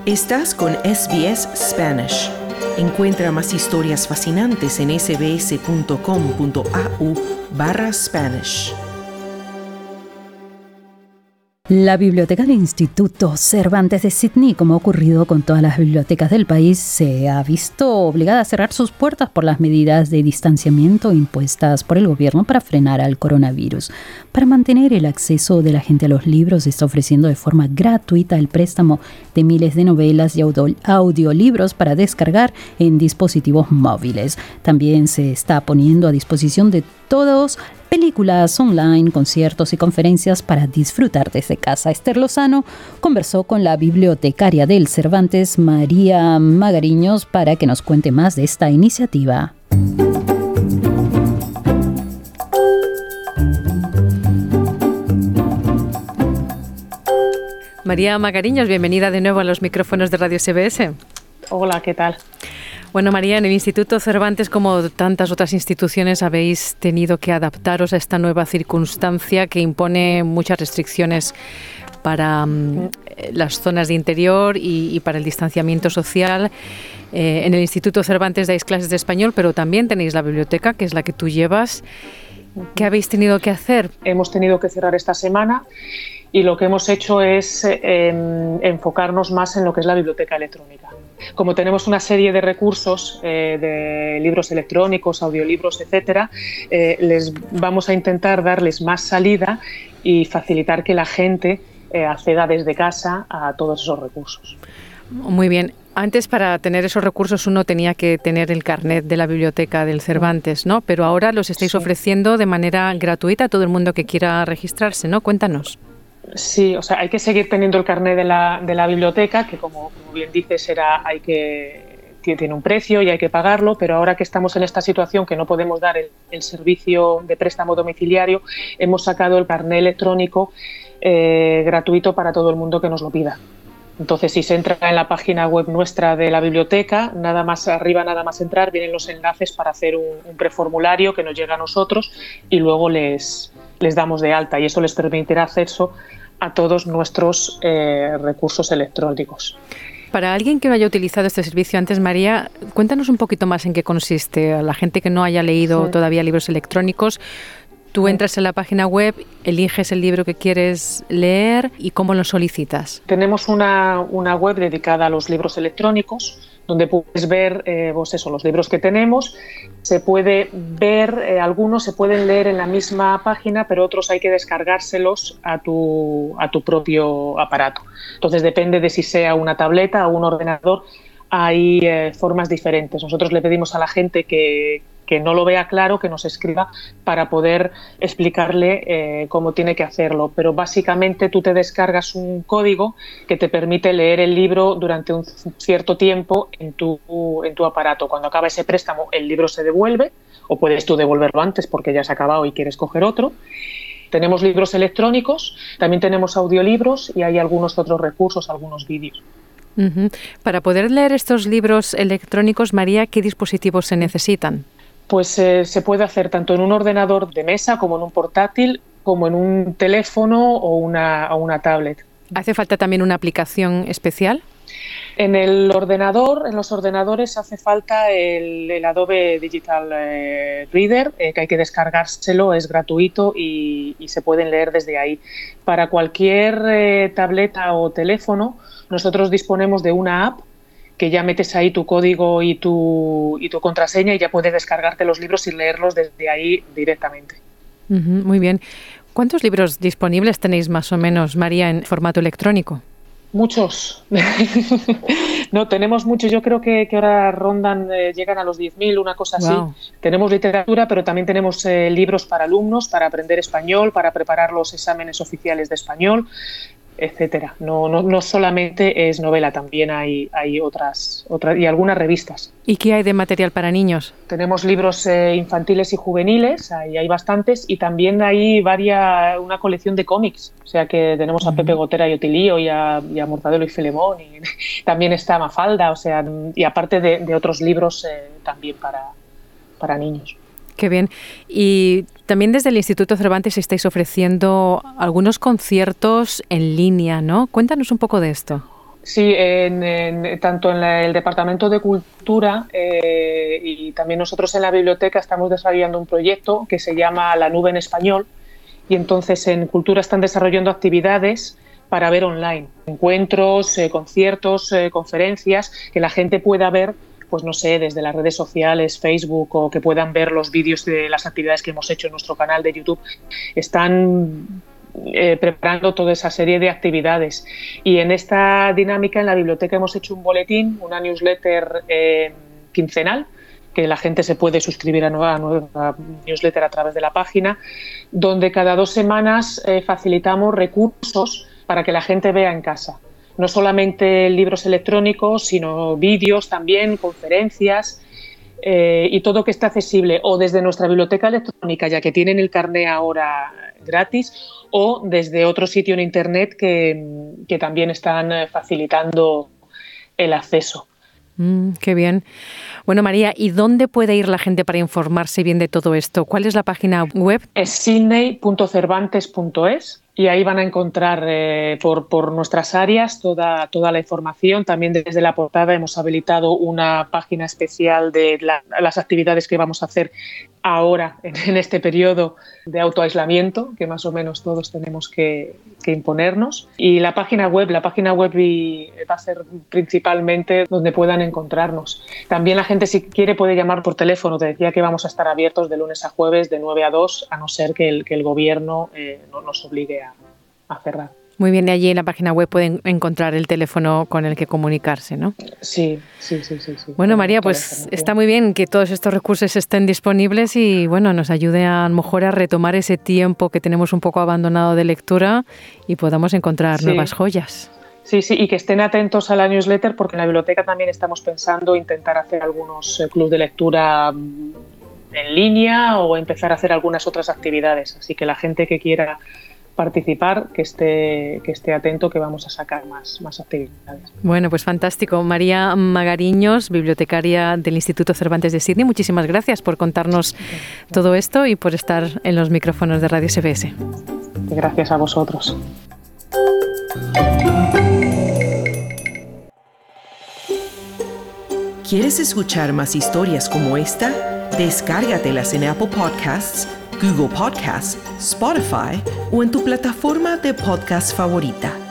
Estás con SBS Spanish. Encuentra más historias fascinantes en sbs.com.au/Spanish. La Biblioteca del Instituto Cervantes de Sydney, como ha ocurrido con todas las bibliotecas del país, se ha visto obligada a cerrar sus puertas por las medidas de distanciamiento impuestas por el gobierno para frenar al coronavirus. Para mantener el acceso de la gente a los libros, se está ofreciendo de forma gratuita el préstamo de miles de novelas y audiolibros para descargar en dispositivos móviles. También se está poniendo a disposición de todos películas online, conciertos y conferencias para disfrutar desde casa. Esther Lozano conversó con la bibliotecaria del Cervantes, María Magariños, para que nos cuente más de esta iniciativa. María Magariños, bienvenida de nuevo a los micrófonos de Radio SBS. Hola, ¿qué tal? Bueno, María, en el Instituto Cervantes, como tantas otras instituciones, habéis tenido que adaptaros a esta nueva circunstancia que impone muchas restricciones para las zonas de interior y para el distanciamiento social. En el Instituto Cervantes dais clases de español, pero también tenéis la biblioteca, que es la que tú llevas. ¿Qué habéis tenido que hacer? Hemos tenido que cerrar esta semana y lo que hemos hecho es enfocarnos más en lo que es la biblioteca electrónica. Como tenemos una serie de recursos de libros electrónicos, audiolibros, etcétera, les vamos a intentar darles más salida y facilitar que la gente acceda desde casa a todos esos recursos. Muy bien. Antes, para tener esos recursos, uno tenía que tener el carnet de la biblioteca del Cervantes, ¿no? Pero ahora los estáis ofreciendo de manera gratuita a todo el mundo que quiera registrarse, ¿no? Cuéntanos. Sí, o sea, hay que seguir teniendo el carnet de la biblioteca, que como bien dices, tiene un precio y hay que pagarlo, pero ahora que estamos en esta situación que no podemos dar el servicio de préstamo domiciliario, hemos sacado el carnet electrónico gratuito para todo el mundo que nos lo pida. Entonces, si se entra en la página web nuestra de la biblioteca, nada más entrar, vienen los enlaces para hacer un preformulario que nos llega a nosotros y luego les damos de alta, y eso les permitirá acceso a todos nuestros recursos electrónicos. Para alguien que no haya utilizado este servicio antes, María, cuéntanos un poquito más en qué consiste. A la gente que no haya leído todavía libros electrónicos, tú entras en la página web, eliges el libro que quieres leer y cómo lo solicitas. Tenemos una web dedicada a los libros electrónicos, donde puedes ver los libros que tenemos. Se puede ver, algunos se pueden leer en la misma página, pero otros hay que descargárselos a tu propio aparato. Entonces depende de si sea una tableta o un ordenador, hay formas diferentes. Nosotros le pedimos a la gente que no lo vea claro, que nos escriba para poder explicarle cómo tiene que hacerlo. Pero básicamente tú te descargas un código que te permite leer el libro durante un cierto tiempo en tu aparato. Cuando acaba ese préstamo, el libro se devuelve, o puedes tú devolverlo antes porque ya se ha acabado y quieres coger otro. Tenemos libros electrónicos, también tenemos audiolibros y hay algunos otros recursos, algunos vídeos. Uh-huh. Para poder leer estos libros electrónicos, María, ¿qué dispositivos se necesitan? Pues se puede hacer tanto en un ordenador de mesa como en un portátil, como en un teléfono o una tablet. ¿Hace falta también una aplicación especial? En los ordenadores hace falta el Adobe Digital Reader, que hay que descargárselo, es gratuito y se pueden leer desde ahí. Para cualquier tableta o teléfono, nosotros disponemos de una app que ya metes ahí tu código y tu contraseña y ya puedes descargarte los libros y leerlos desde ahí directamente. Uh-huh, muy bien. ¿Cuántos libros disponibles tenéis más o menos, María, en formato electrónico? Muchos. No, tenemos muchos. Yo creo que ahora llegan a los 10.000, una cosa así. Wow. Tenemos literatura, pero también tenemos libros para alumnos, para aprender español, para preparar los exámenes oficiales de español, etcétera. No solamente es novela, también hay otras y algunas revistas. ¿Y qué hay de material para niños? Tenemos libros infantiles y juveniles, ahí hay bastantes, y también hay una colección de cómics. O sea que tenemos a Pepe Gotera y Otilio y a Mortadelo y Filemón, y también está Mafalda, o sea, y aparte de otros libros también para niños. Qué bien. Y también desde el Instituto Cervantes estáis ofreciendo algunos conciertos en línea, ¿no? Cuéntanos un poco de esto. Sí, tanto en el Departamento de Cultura y también nosotros en la biblioteca estamos desarrollando un proyecto que se llama La Nube en Español, y entonces en Cultura están desarrollando actividades para ver online, encuentros, conciertos, conferencias, que la gente pueda ver, pues no sé, desde las redes sociales, Facebook, o que puedan ver los vídeos de las actividades que hemos hecho en nuestro canal de YouTube. Están preparando toda esa serie de actividades, y en esta dinámica en la biblioteca hemos hecho un boletín, una newsletter quincenal, que la gente se puede suscribir a nueva newsletter a través de la página, donde cada 2 semanas facilitamos recursos para que la gente vea en casa. No solamente libros electrónicos, sino vídeos también, conferencias, y todo que está accesible o desde nuestra biblioteca electrónica, ya que tienen el carné ahora gratis, o desde otro sitio en Internet que también están facilitando el acceso. Qué bien. Bueno, María, ¿y dónde puede ir la gente para informarse bien de todo esto? ¿Cuál es la página web? Es sydney.cervantes.es, y ahí van a encontrar por nuestras áreas toda la información. También desde la portada hemos habilitado una página especial de las actividades que vamos a hacer ahora en este periodo de autoaislamiento, que más o menos todos tenemos que imponernos. Y la página web va a ser principalmente donde puedan encontrarnos. También la gente, si quiere, puede llamar por teléfono. Te decía que vamos a estar abiertos de lunes a jueves de 9 a 2, a no ser que el gobierno no nos obligue a cerrar. Muy bien, y allí en la página web pueden encontrar el teléfono con el que comunicarse, ¿no? Sí. Bueno, María, pues está muy bien que todos estos recursos estén disponibles y, bueno, nos ayude a lo mejor a retomar ese tiempo que tenemos un poco abandonado de lectura y podamos encontrar nuevas joyas. Sí, y que estén atentos a la newsletter, porque en la biblioteca también estamos pensando intentar hacer algunos clubs de lectura en línea o empezar a hacer algunas otras actividades. Así que la gente que quiera participar, que esté atento, que vamos a sacar más actividades. Bueno, pues fantástico. María Magariños, bibliotecaria del Instituto Cervantes de Sydney, muchísimas gracias por contarnos todo esto y por estar en los micrófonos de Radio SBS. Gracias a vosotros. ¿Quieres escuchar más historias como esta? Descárgatelas en Apple Podcasts, Google Podcasts, Spotify o en tu plataforma de podcast favorita.